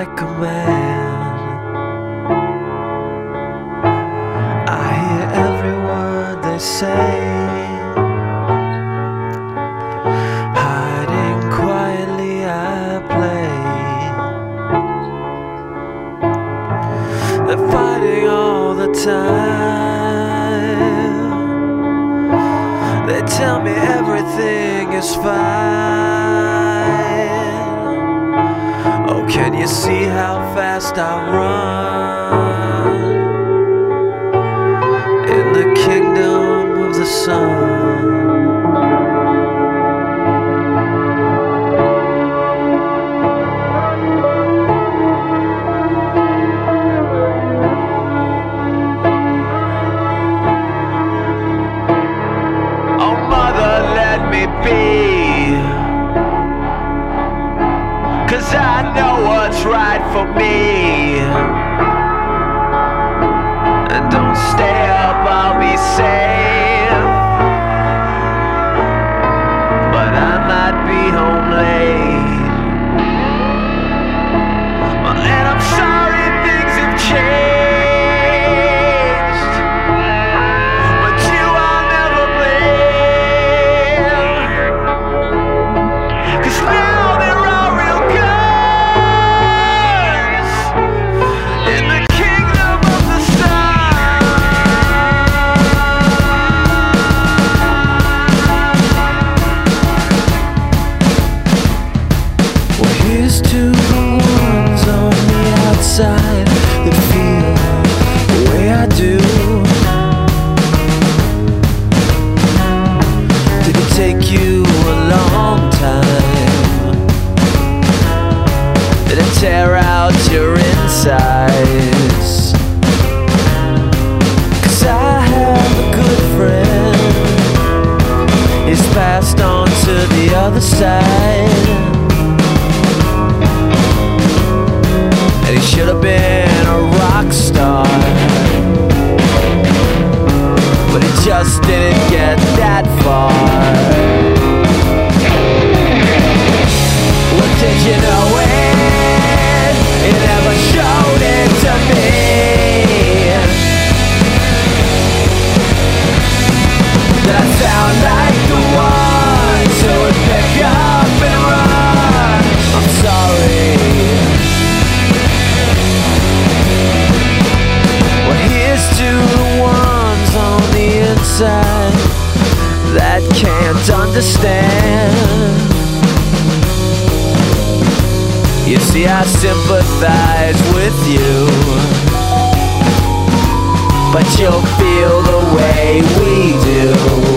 like a man. I hear every word they say, hiding quietly I play. They're fighting all the time. They tell me everything is fine. Oh, can you see how fast I run in the kingdom of the sun? Be, 'cause I know what's right for me, and don't stay up, I'll be safe, but I might be home late, and I'm sorry things have changed. Here's to the ones on the outside that feel the way I do. Did it take you a long time? Did it tear out your insides? 'Cause I have a good friend, he's passed on to the other side. He should have been a rock star, but he just didn't get that far. Well, did you know it? He never showed it to me. Did I sound like the ones who would pick up and run? I'm sorry. To the ones on the inside that can't understand. You see, I sympathize with you, but you'll feel the way we do.